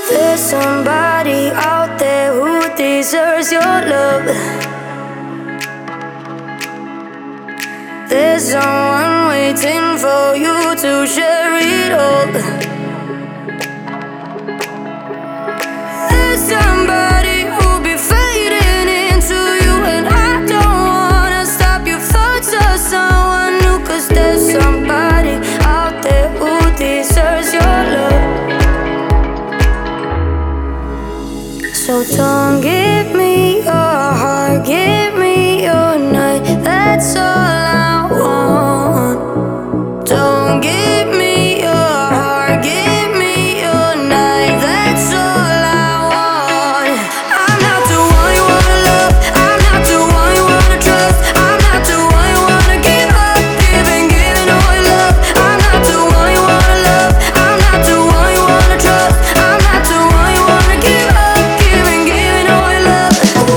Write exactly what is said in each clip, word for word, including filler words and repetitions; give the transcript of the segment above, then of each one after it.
There's somebody out there who deserves your love. There's someone waiting for you to share it all. There's somebody who'll be fading into you, and I don't wanna stop your thoughts of someone new, 'cause there's somebody out there who deserves your love. So don't give me your heart, give me your night, that's all I want. Don't give me your heart, give me your night, that's all I want. I'm not the one you wanna love, I'm not the one you wanna trust, I'm not the one you wanna give up, giving, giving all your love. I'm not the one you wanna love, I'm not the one you wanna trust, I'm not the one you wanna give up, giving, giving all your love.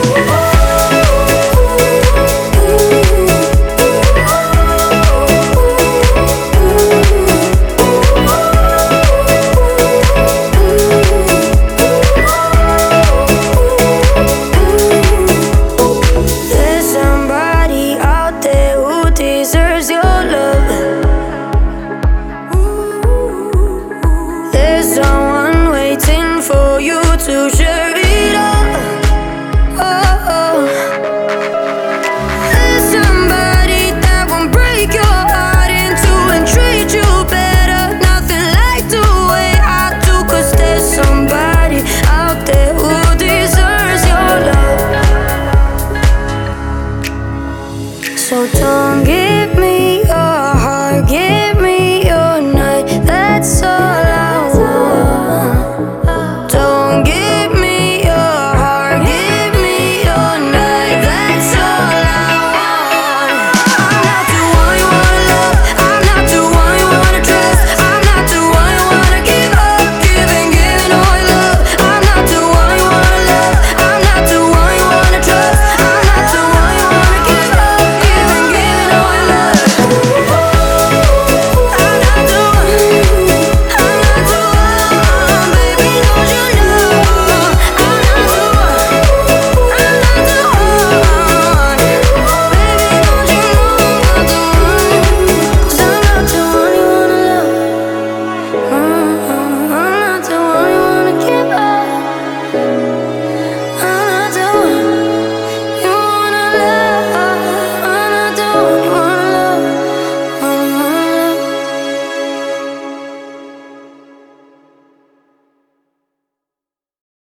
There's somebody out there who deserves your love. There's someone waiting for you to share it all. Oh, oh. There's somebody that won't break your heart in two and treat you better, nothing like the way I do, 'cause there's somebody out there who deserves your love. So don't give me your heart, give me your night, that's all I want. Don't give me your heart, give me your night, that's all I want. I'm not the one you wanna love, I'm not the one you wanna trust, I'm not the one you wanna give up, giving, giving all your love. I'm not the one you wanna love, I'm not the one you wanna trust, I'm not the one you wanna give up, giving, giving all your love. I'm not the one, I'm not the one, baby, don't you know? I'm not the one, I'm not the one, baby, don't you know I'm not the one? 'Cause I'm not the one you wanna love, mm-hmm. I'm not the one you wanna give up, I'm not the one you wanna love, I'm not the one you wanna